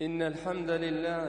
إن الحمد لله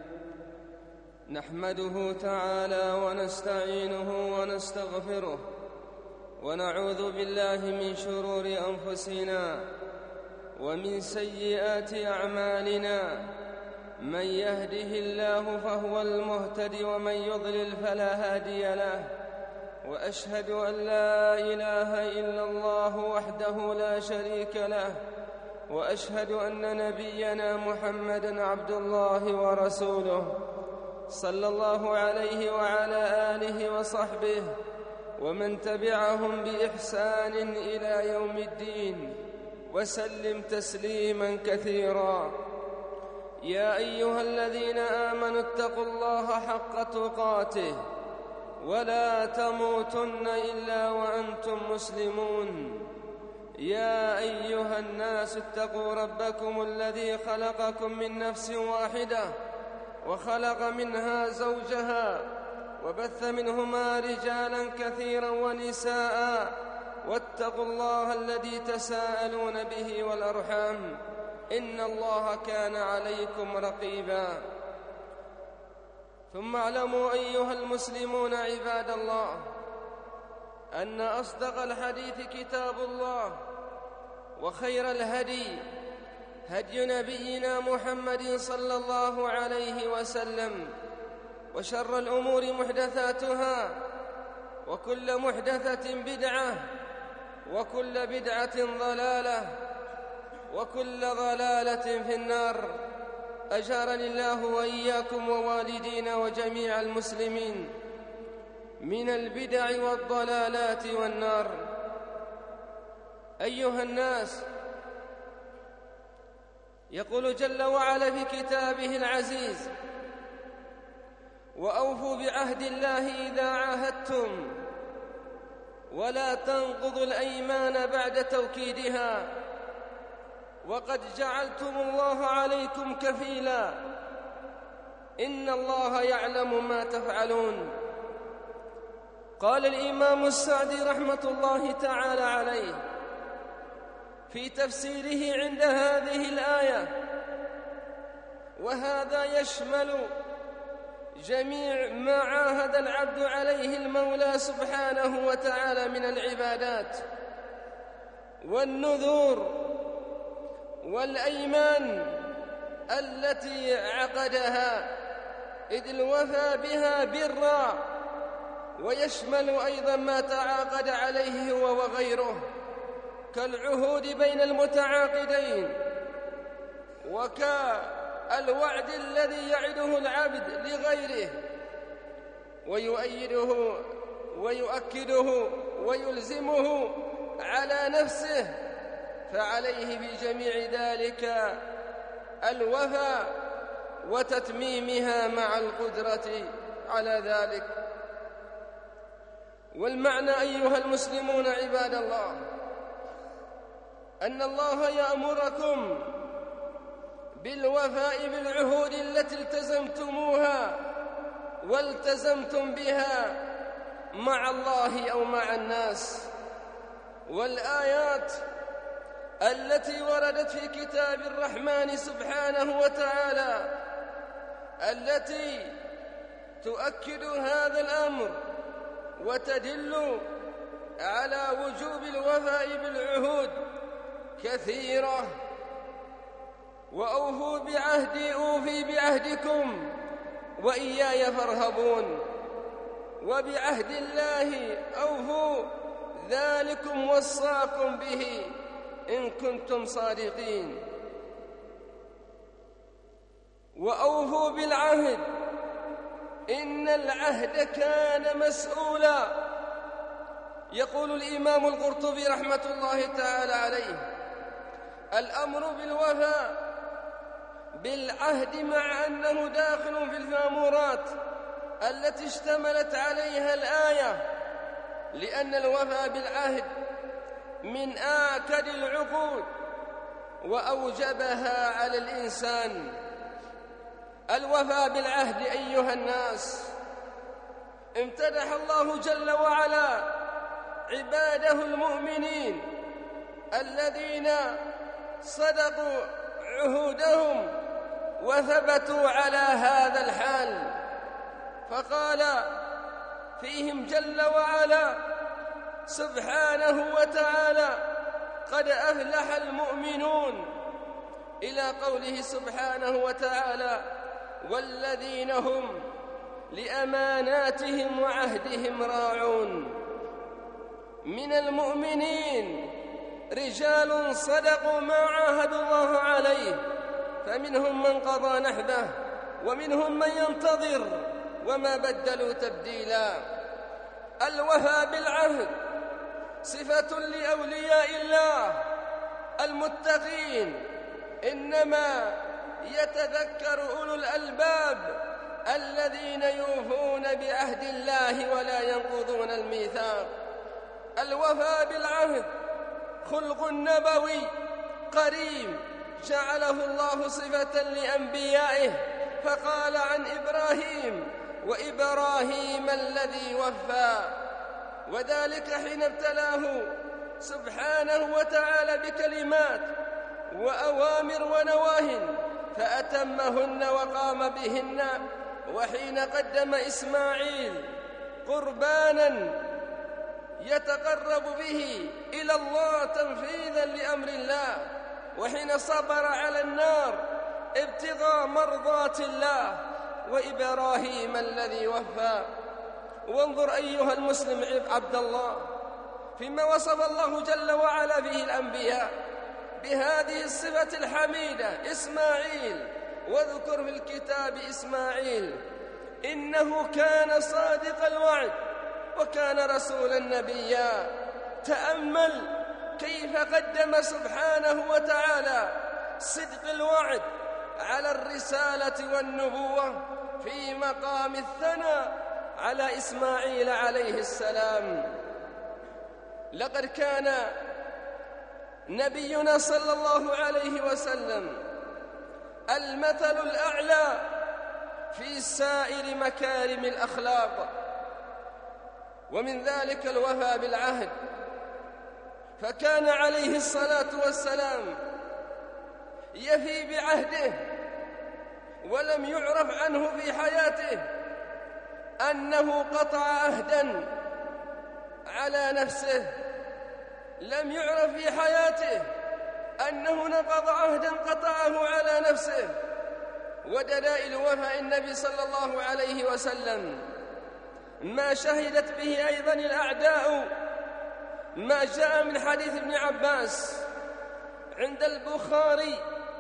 نحمده تعالى ونستعينه ونستغفره ونعوذ بالله من شرور أنفسنا ومن سيئات أعمالنا. من يهده الله فهو المهتد ومن يضلل فلا هادي له. وأشهد أن لا إله إلا الله وحده لا شريك له، وأشهد أن نبينا محمدًا عبد الله ورسوله صلى الله عليه وعلى آله وصحبه ومن تبعهم بإحسان إلى يوم الدين، وسلم تسليمًا كثيرا. يا أيها الذين آمنوا اتقوا الله حق تقاته ولا تموتن إلا وأنتم مسلمون. يا أيها الناس اتقوا ربكم الذي خلقكم من نفس واحدة وخلق منها زوجها وبث منهما رجالا كثيرا ونساء، واتقوا الله الذي تساءلون به والأرحام إن الله كان عليكم رقيبا. ثم اعلموا أيها المسلمون عباد الله أن أصدق الحديث كتاب الله، وخير الهدي هدي نبينا محمد صلى الله عليه وسلم، وشر الأمور محدثاتها، وكل محدثة بدعة، وكل بدعة ضلالة، وكل ضلالة في النار. أجارني الله وإياكم ووالدينا وجميع المسلمين من البدع والضلالات والنار. أيها الناس، يقول جل وعلا في كتابه العزيز: وأوفوا بعهد الله إذا عاهدتم ولا تنقضوا الأيمان بعد توكيدها وقد جعلتم الله عليكم كفيلا إن الله يعلم ما تفعلون. قال الإمام السعدي رحمة الله تعالى عليه في تفسيره عند هذه الآية: وهذا يشمل جميع ما عاهد العبد عليه المولى سبحانه وتعالى من العبادات والنذور والأيمان التي عقدها، إذ الوفى بها برا، ويشمل أيضا ما تعاقد عليه هو وغيره كالعهود بين المتعاقدين، وكالوعد الذي يعده العبد لغيره ويؤيده ويؤكده ويلزمه على نفسه، فعليه بجميع ذلك الوفاء وتتميمها مع القدرة على ذلك. والمعنى أيها المسلمون عباد الله أن الله يأمركم بالوفاء بالعهود التي التزمتموها والتزمتم بها مع الله أو مع الناس. والآيات التي وردت في كتاب الرحمن سبحانه وتعالى التي تؤكد هذا الأمر وتدل على وجوب الوفاء بالعهود كثيرة. وأوفوا بعهدي أوفي بعهدكم وإياي فارهبون، وبعهد الله أوفوا ذلكم وصاكم به إن كنتم صادقين. وأوفوا بالعهد إن العهد كان مسؤولا. يقول الإمام القرطبي رحمة الله تعالى عليه: الأمر بالوفاء بالعهد مع أنه داخل في المأمورات التي اشتملت عليها الآية، لأن الوفاء بالعهد من آكد العقود وأوجبها على الإنسان. الوفاء بالعهد أيها الناس امتدح الله جل وعلا عباده المؤمنين الذين صدقوا عهودهم وثبتوا على هذا الحال. فقال فيهم جل وعلا سبحانه وتعالى: قد أفلح المؤمنون، إلى قوله سبحانه وتعالى: والذين هم لأماناتهم وعهدهم راعون. من المؤمنين رجال صدقوا ما عاهدوا الله عليه، فمنهم من قضى نحبه ومنهم من ينتظر وما بدلوا تبديلا. الوفاء بالعهد صفة لأولياء الله المتقين، إنما يتذكر أولو الألباب الذين يوفون بعهد الله ولا ينقضون الميثاق. الوفاء بالعهد خلق نبوي قريم جعله الله صفة لأنبيائه، فقال عن إبراهيم: وإبراهيم الذي وفى، وذلك حين ابتلاه سبحانه وتعالى بكلمات وأوامر ونواهٍ فأتمهن وقام بهن. وحين قدم إسماعيل قرباناً يتقرب به إلى الله تنفيذاً لأمر الله، وحين صبر على النار ابتغاء مرضات الله، وإبراهيم الذي وفى. وانظر أيها المسلم عبد الله فيما وصف الله جل وعلا به الأنبياء بهذه الصفة الحميدة إسماعيل. واذكر في الكتاب إسماعيل إنه كان صادق الوعد وكان رسولا نبيا. تأمل كيف قدم سبحانه وتعالى صدق الوعد على الرسالة والنبوة في مقام الثناء على إسماعيل عليه السلام. لقد كان نبينا صلى الله عليه وسلم المثل الأعلى في سائر مكارم الأخلاق، ومن ذلك الوفاء بالعهد. فكان عليه الصلاة والسلام يفي بعهده، ولم يعرف عنه في حياته أنه قطع عهدا على نفسه، لم يعرف في حياته أنه نقض عهدا قطعه على نفسه. ودلائل وفاء النبي صلى الله عليه وسلم ما شهدت به أيضا الأعداء، ما جاء من حديث ابن عباس عند البخاري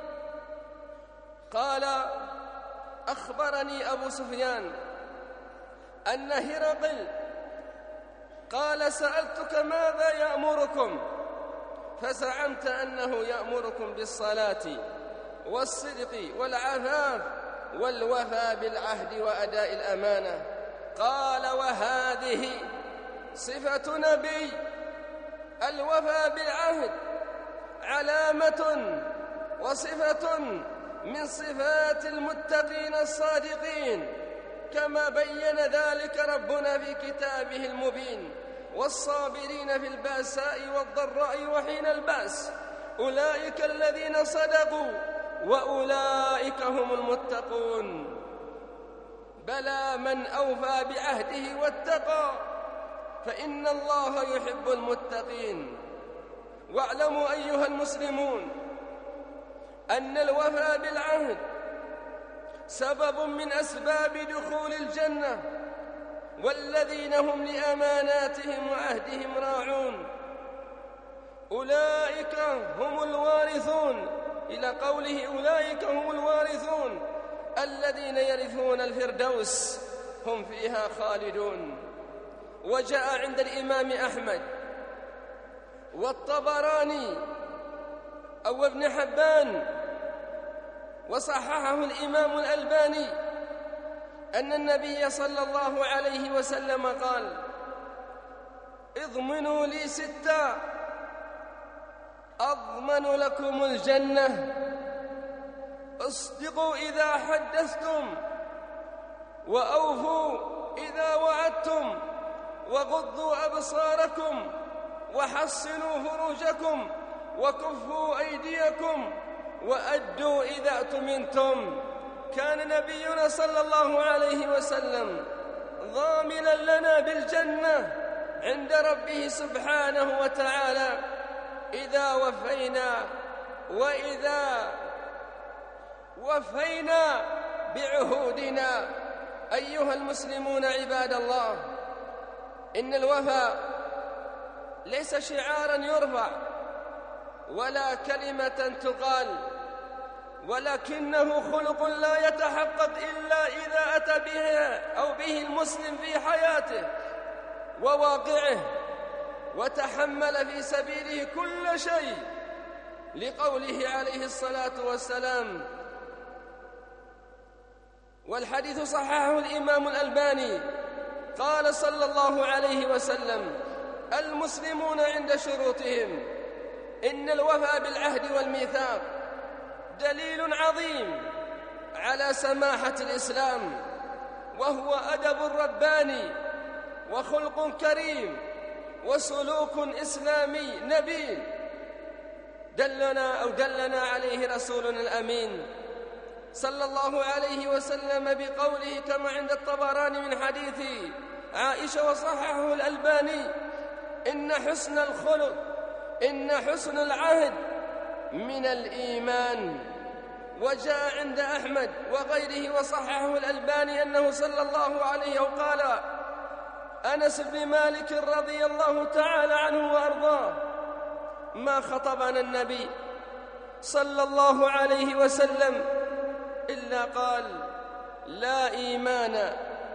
قال: أخبرني أبو سفيان أن هرقل قال: سألتك ماذا يأمركم؟ فزعمت أنه يأمركم بالصلاة والصدق والعفاف والوفاء بالعهد وأداء الأمانة. قال: وهذه صفة نبي. الوفاء بالعهد علامة وصفة من صفات المتقين الصادقين، كما بين ذلك ربنا في كتابه المبين: والصابرين في البأساء والضراء وحين البأس أولئك الذين صدقوا وأولئك هم المتقون. بلى من أوفى بعهده واتقى فإن الله يحب المتقين. واعلموا أيها المسلمون أن الوفاء بالعهد سبب من أسباب دخول الجنة، والذين هم لأماناتهم وعهدهم راعون أولئك هم الوارثون، إلى قوله: أولئك هم الوارثون الذين يرثون الفردوس هم فيها خالدون. وجاء عند الإمام أحمد والطبراني أو ابن حبان وصححه الإمام الألباني أن النبي صلى الله عليه وسلم قال: اضمنوا لي 6 أضمن لكم الجنة: اصدقوا إذا حدثتم، وأوفوا إذا وعدتم، وغضوا أبصاركم، وحصنوا فروجكم، وكفوا أيديكم، وأدوا إذا اؤتمنتم. كان نبينا صلى الله عليه وسلم ضامنا لنا بالجنة عند ربه سبحانه وتعالى إذا وفينا بعهودنا. أيها المسلمون عباد الله، إن الوفاء ليس شعارا يرفع ولا كلمة تقال، ولكنه خلق لا يتحقق إلا إذا أتى به المسلم في حياته وواقعه وتحمل في سبيله كل شيء، لقوله عليه الصلاة والسلام، والحديث صححه الإمام الألباني، قال صلى الله عليه وسلم: المسلمون عند شروطهم. إن الوفاء بالعهد والميثاق دليل عظيم على سماحة الإسلام، وهو أدب رباني وخلق كريم وسلوك إسلامي نبيل دلنا عليه رسولنا الأمين صلى الله عليه وسلم بقوله كما عند الطبراني من حديث عائشة وصححه الألباني: إن حسن الخلق، إن حسن العهد من الإيمان. وجاء عند أحمد وغيره وصححه الألباني أنه صلى الله عليه وقال أنس بن مالك رضي الله تعالى عنه وأرضاه: ما خطبنا النبي صلى الله عليه وسلم إلا قال: لا إيمان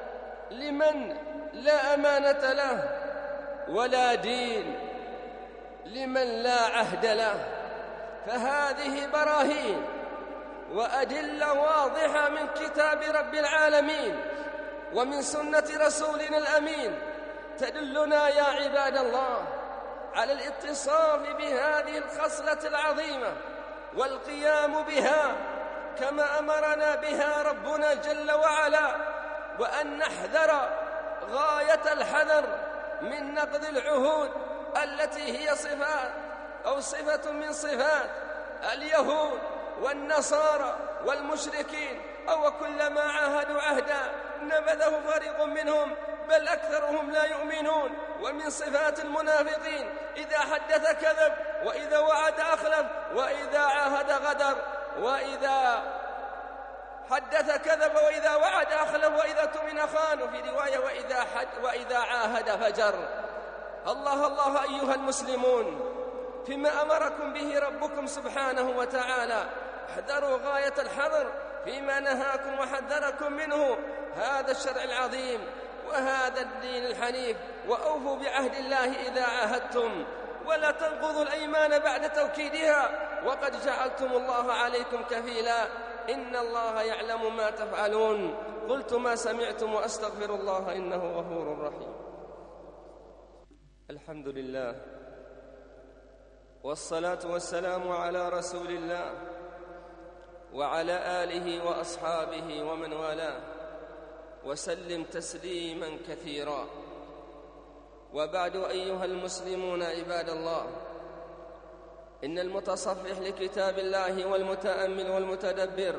لمن لا أمانة له، ولا دين لمن لا عهد له. فهذه براهين وأدلة واضحة من كتاب رب العالمين ومن سنة رسولنا الأمين تدلنا يا عباد الله على الاتصاف بهذه الخصلة العظيمة والقيام بها كما أمرنا بها ربنا جل وعلا، وأن نحذر غاية الحذر من نقض العهود التي هي صفات أو صفة من صفات اليهود والنصارى والمشركين، أو كلما عاهدوا عهدا نبذه فريق منهم بل أكثرهم لا يؤمنون. ومن صفات المنافقين: إذا حدث كذب، وإذا وعد أخلف، وإذا عاهد غدر، وإذا حدث كذب، وإذا وعد أخلف، وإذا اؤتمن خان، وفي رواية وإذا عاهد فجر. الله الله أيها المسلمون، فيما أمركم به ربكم سبحانه وتعالى احذروا غاية الحذر فيما نهاكم وحذركم منه، هذا الشرع العظيم وهذا الدين الحنيف. وأوفوا بعهد الله إذا عاهدتم، ولا تنقضوا الأيمان بعد توكيدها، وقد جعلتم الله عليكم كفيلا، إن الله يعلم ما تفعلون. قلت ما سمعتم وأستغفر الله إنه غفور رحيم. الحمد لله والصلاة والسلام على رسول الله وعلى آله وأصحابه ومن والاه، وسلم تسليما كثيرا. وبعد، أيها المسلمون عباد الله، إن المتصفح لكتاب الله والمتأمل والمتدبر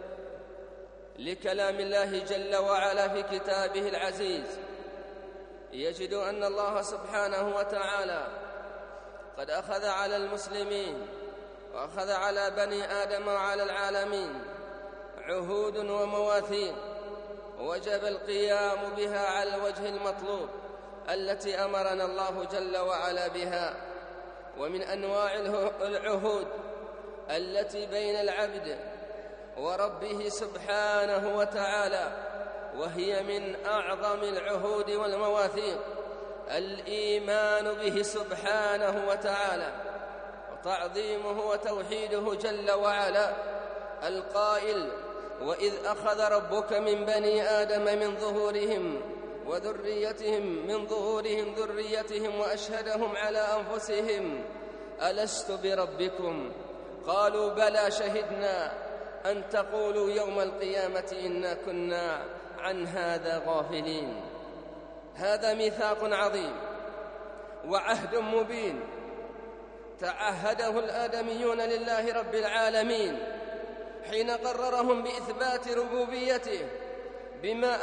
لكلام الله جل وعلا في كتابه العزيز يجد أن الله سبحانه وتعالى قد أخذ على المسلمين وأخذ على بني آدم وعلى العالمين عهود ومواثيق وجب القيام بها على الوجه المطلوب التي أمرنا الله جل وعلا بها. ومن أنواع العهود التي بين العبد وربه سبحانه وتعالى، وهي من أعظم العهود والمواثيق، الإيمان به سبحانه وتعالى وتعظيمه وتوحيده جل وعلا، القائل: وإذ أخذ ربك من بني آدم من ظهورهم ذريتهم وأشهدهم على أنفسهم ألست بربكم؟ قالوا بلى شهدنا أن تقولوا يوم القيامة إنا كنا عن هذا غافلين. هذا ميثاق عظيم وعهد مبين تعهده الآدميون لله رب العالمين، حين قررهم بإثبات ربوبيته بما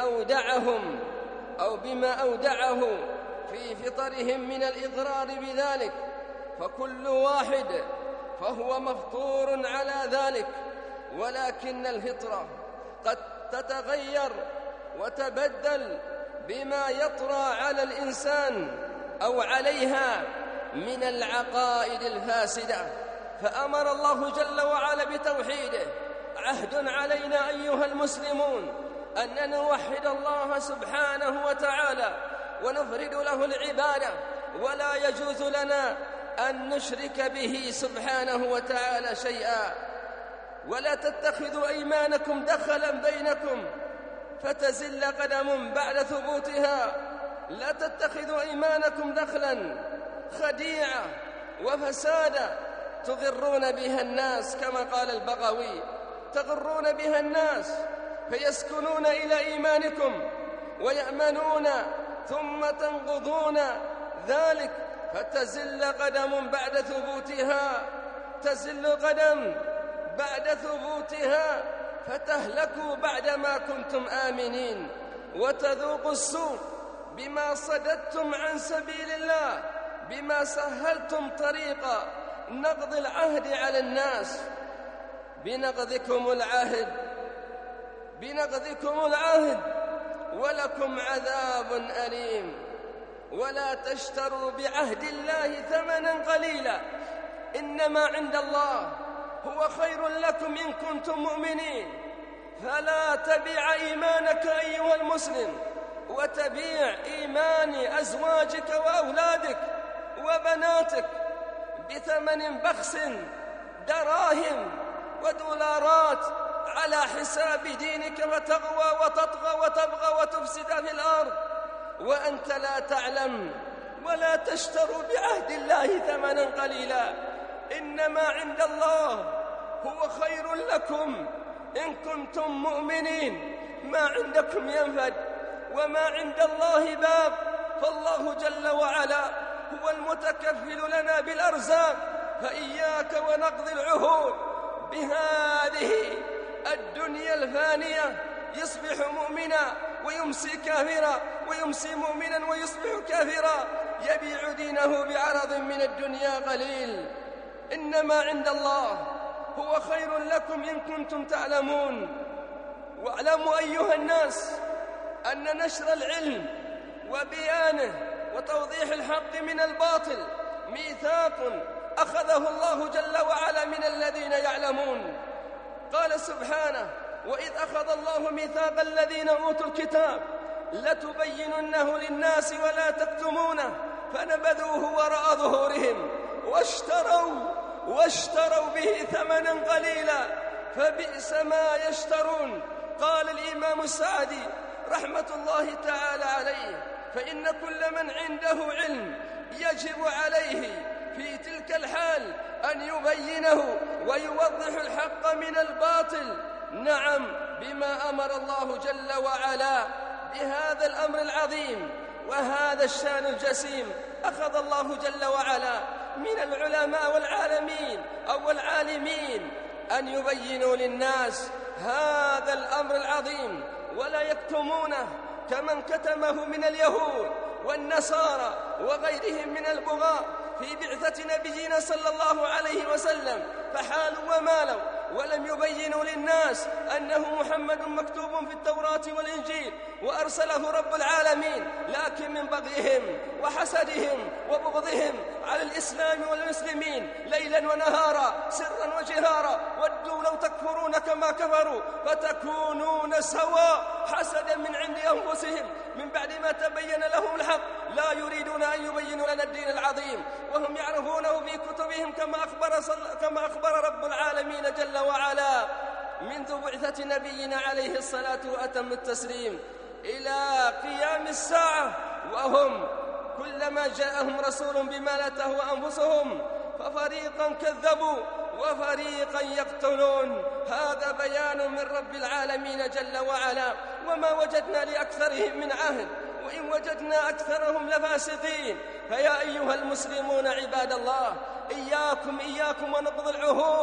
أودعه في فطرهم من الإقرار بذلك، فكل واحد فهو مفطور على ذلك، ولكن الفطرة قد تتغير وتبدل بما يطرأ على الإنسان أو عليها من العقائد الفاسدة. فأمر الله جل وعلا بتوحيده. عهد علينا أيها المسلمون أن نوحد الله سبحانه وتعالى ونفرد له العبادة، ولا يجوز لنا أن نشرك به سبحانه وتعالى شيئا. ولا تتخذوا أيمانكم دخلا بينكم فتزل قدم بعد ثبوتها. لا تتخذوا أيمانكم دخلا خديعة وفسادا تغرون بها الناس، كما قال البغوي: تغرون بها الناس فيسكنون إلى إيمانكم ويأمنون ثم تنقضون ذلك فتزل قدم بعد ثبوتها، تزل قدم بعد ثبوتها فتهلكوا بعدما كنتم آمنين، وتذوقوا السوء بما صددتم عن سبيل الله، بما سهلتم طريق نقض العهد على الناس، بنقضكم العهد ولكم عذاب أليم. ولا تشتروا بعهد الله ثمنا قليلا، إنما عند الله هو خير لكم إن كنتم مؤمنين. فلا تبيع إيمانك أيها المسلم وتبيع إيمان أزواجك وأولادك وبناتك بثمن بخس، دراهم ودولارات، على حساب دينك، فتغوى وتطغى وتبغى وتفسد في الأرض وأنت لا تعلم. ولا تشتروا بعهد الله ثمنا قليلا، إنما عند الله هو خير لكم إن كنتم مؤمنين. ما عندكم ينفد وما عند الله باق، فالله جل وعلا هو المتكفل لنا بالأرزاق. فإياك ونقض العهود بهذه الدنيا الفانية. يصبح مؤمنا ويمسي كافرا، ويمسي مؤمنا ويصبح كافرا، يبيع دينه بعرض من الدنيا قليل. إنما عند الله هو خير لكم إن كنتم تعلمون. واعلموا أيها الناس أن نشر العلم وبيانه وتوضيح الحق من الباطل ميثاق أخذه الله جل وعلا من الذين يعلمون. قال سبحانه: وإذ أخذ الله ميثاق الذين أوتوا الكتاب لتبيننه للناس ولا تكتمونه فنبذوه وراء ظهورهم واشتروا به ثمنا قليلا فبئس ما يشترون. قال الإمام السعدي رحمة الله تعالى عليه: فإن كل من عنده علم يجب عليه في تلك الحال أن يبينه ويوضح الحق من الباطل. نعم، بما أمر الله جل وعلا بهذا الأمر العظيم وهذا الشان الجسيم. أخذ الله جل وعلا من العلماء والعالمين أن يبينوا للناس هذا الأمر العظيم ولا يكتمونه كمن كتمه من اليهود والنصارى وغيرهم من البغاة في بعثة نبينا صلى الله عليه وسلم، فحالوا ومالوا ولم يبينوا للناس أنه محمد مكتوب في التوراة والإنجيل وأرسله رب العالمين، لكن من بغيهم وحسدهم وبغضهم على الإسلام والمسلمين ليلا ونهارا سرا وجهارا ودوا لو تكفرون كما كفروا فتكونون سواء، حسدا من عند أنفسهم من بعد ما تبين لهم الحق. لا يريدون أن يبينوا لنا الدين العظيم وهم يعرفونه في كتبهم كما أخبر رب العالمين جل وعلا منذ بعثة نبينا عليه الصلاة وأتم التسليم إلى قيام الساعة، وهم كلما جاءهم رسول بما لا تهوى أنفسهم ففريقا كذبوا وفريقا يقتلون. هذا بيان من رب العالمين جل وعلا. وما وجدنا لأكثرهم من عهد وإن وجدنا أكثرهم لفاسقين. فيا أيها المسلمون عباد الله، إياكم ونقض العهود،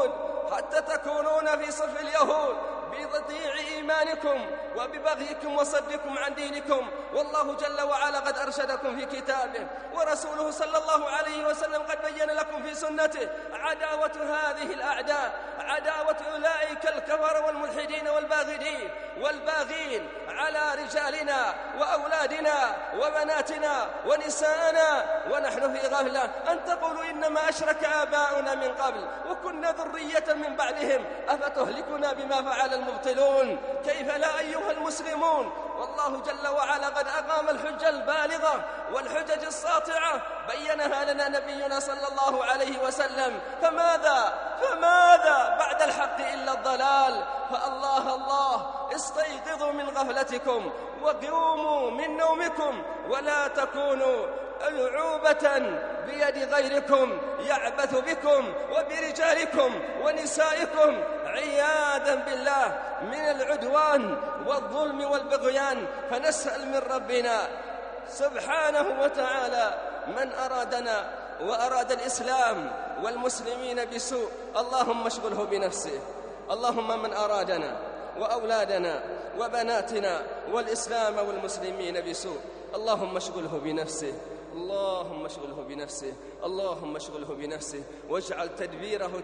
حتى تكونون في صف اليهود بتضييع إيمانكم وببغيكم وصدكم عن دينكم. والله جل وعلا قد أرشدكم في كتابه، ورسوله صلى الله عليه وسلم قد بين لكم في سنته عداوة هذه الأعداء، عداوة أولئك الكفر والملحدين والباغين على رجالنا وأولادنا وبناتنا ونساءنا ونحن في غفلة، أن تقولوا إنما أشرك آباؤنا من قبل وكنا ذرية من بعدهم أفتهلكنا بما فعل المبطلون. كيف لا أيها المسلمون؟ والله جل وعلا قد أقام الحجة البالغة والحجج الساطعة بينها لنا نبينا صلى الله عليه وسلم، فماذا بعد الحق إلا الضلال؟ فالله استيقظوا من غفلتكم وقوموا من نومكم، ولا تكونوا ألعوبة بيد غيركم يعبث بكم وبرجالكم ونسائكم عياذا بالله من العدوان والظلم والبغيان. فنسأل من ربنا سبحانه وتعالى من أرادنا وأراد الإسلام والمسلمين بسوء اللهم اشغله بنفسه. اللهم من أرادنا وأولادنا وبناتنا والإسلام والمسلمين بسوء اللهم اشغله بنفسه، اللهم اشغله بنفسه، اللهم اشغله بنفسه، واجعل تدبيره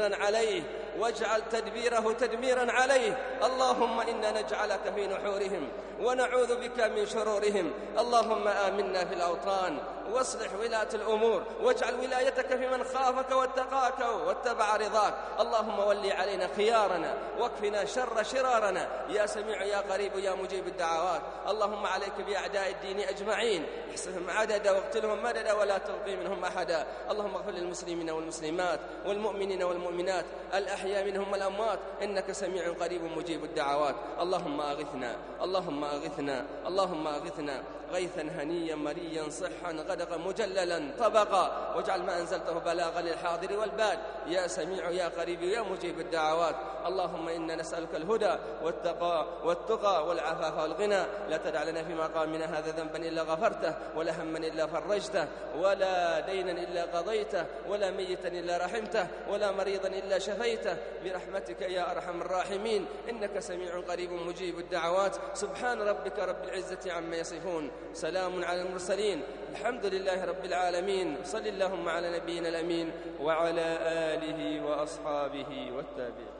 تدميرا عليه. اللهم إنا نجعلك في نحورهم ونعوذ بك من شرورهم. اللهم آمنا في الأوطان واصلح ولاة الأمور، واجعل ولايتك في من خافك واتقاك واتبع رضاك. اللهم ولي علينا خيارنا واكفنا شر شرارنا، يا سميع يا قريب يا مجيب الدعوات. اللهم عليك بأعداء الدين أجمعين، احصهم عددا واقتلهم مددا ولا تبقي منهم أحدا. اللهم اغفر للمسلمين والمسلمات والمؤمنين والمؤمنات الأحياء منهم والأموات، إنك سميع قريب مجيب الدعوات. اللهم أغثنا غيثا هنيا مريا صحا غدقا مجللا طبقا، واجعل ما أنزلته بلاغا للحاضر والباد، يا سميع يا قريب يا مجيب الدعوات. اللهم إنا نسألك الهدى والتقى والعفاف والغنى. لا تدع لنا في مقامنا هذا ذنبا إلا غفرته، ولا هما إلا فرجته، ولا دينا إلا قضيته، ولا ميتا إلا رحمته، ولا مريضا إلا شفيته، برحمتك يا أرحم الراحمين، إنك سميع قريب مجيب الدعوات. سبحان ربك رب العزة عما يصفون، سلام على المرسلين، الحمد لله رب العالمين. صل اللهم على نبينا الأمين وعلى آله وأصحابه والتابعين.